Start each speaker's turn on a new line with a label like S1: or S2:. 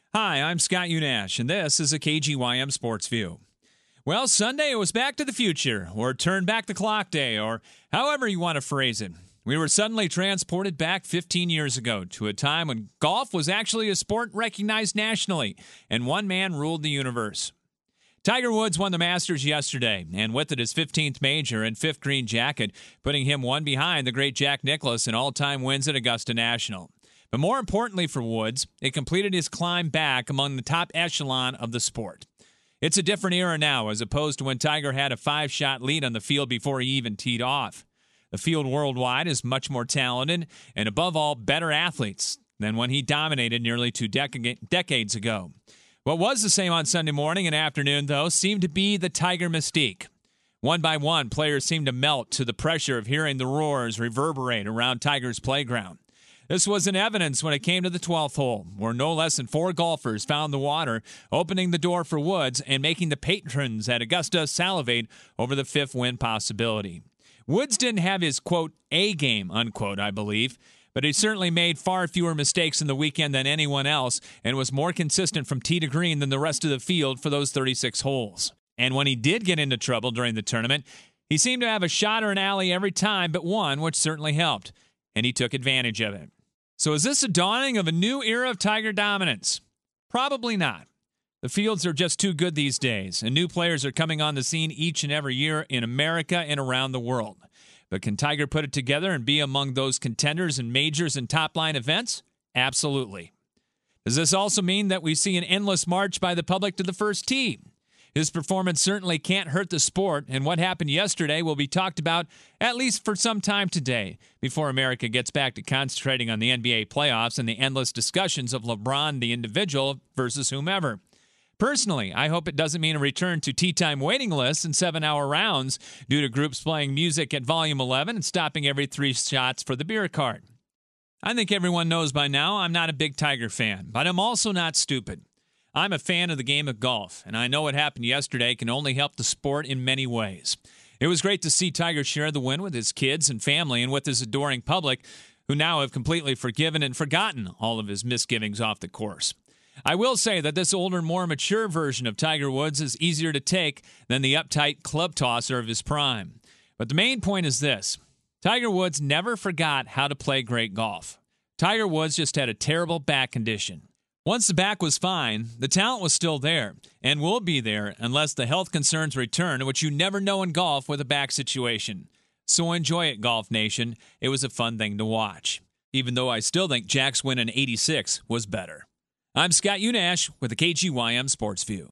S1: Hi, I'm Scott Unash, and this is a KGYM Sports View. Well, Sunday it was Back to the Future, or Turn Back the Clock Day, or however you want to phrase it. We were suddenly transported back 15 years ago to a time when golf was actually a sport recognized nationally, and one man ruled the universe. Tiger Woods won the Masters yesterday, and with it his 15th major and 5th green jacket, putting him one behind the great Jack Nicklaus in all-time wins at Augusta National. But more importantly for Woods, it completed his climb back among the top echelon of the sport. It's a different era now, as opposed to when Tiger had a 5-shot lead on the field before he even teed off. The field worldwide is much more talented and, above all, better athletes than when he dominated nearly 2 decades ago. What was the same on Sunday morning and afternoon, though, seemed to be the Tiger mystique. One by one, players seemed to melt to the pressure of hearing the roars reverberate around Tiger's playground. This was in evidence when it came to the 12th hole, where no less than 4 golfers found the water, opening the door for Woods and making the patrons at Augusta salivate over the 5th win possibility. Woods didn't have his, quote, A game, unquote, I believe, but he certainly made far fewer mistakes in the weekend than anyone else and was more consistent from tee to green than the rest of the field for those 36 holes. And when he did get into trouble during the tournament, he seemed to have a shot or an alley every time but one, which certainly helped, and he took advantage of it. So is this a dawning of a new era of Tiger dominance? Probably not. The fields are just too good these days, and new players are coming on the scene each and every year in America and around the world. But can Tiger put it together and be among those contenders in majors and top-line events? Absolutely. Does this also mean that we see an endless march by the public to the first tee? His performance certainly can't hurt the sport, and what happened yesterday will be talked about at least for some time today, before America gets back to concentrating on the NBA playoffs and the endless discussions of LeBron the individual versus whomever. Personally, I hope it doesn't mean a return to tee time waiting lists and 7-hour rounds due to groups playing music at volume 11 and stopping every 3 shots for the beer cart. I think everyone knows by now I'm not a big Tiger fan, but I'm also not stupid. I'm a fan of the game of golf, and I know what happened yesterday can only help the sport in many ways. It was great to see Tiger share the win with his kids and family and with his adoring public, who now have completely forgiven and forgotten all of his misgivings off the course. I will say that this older, more mature version of Tiger Woods is easier to take than the uptight club tosser of his prime. But the main point is this. Tiger Woods never forgot how to play great golf. Tiger Woods just had a terrible back condition. Once the back was fine, the talent was still there, and will be there unless the health concerns return, which you never know in golf with a back situation. So enjoy it, Golf Nation. It was a fun thing to watch, even though I still think Jack's win in '86 was better. I'm Scott Unash with the KGYM Sports View.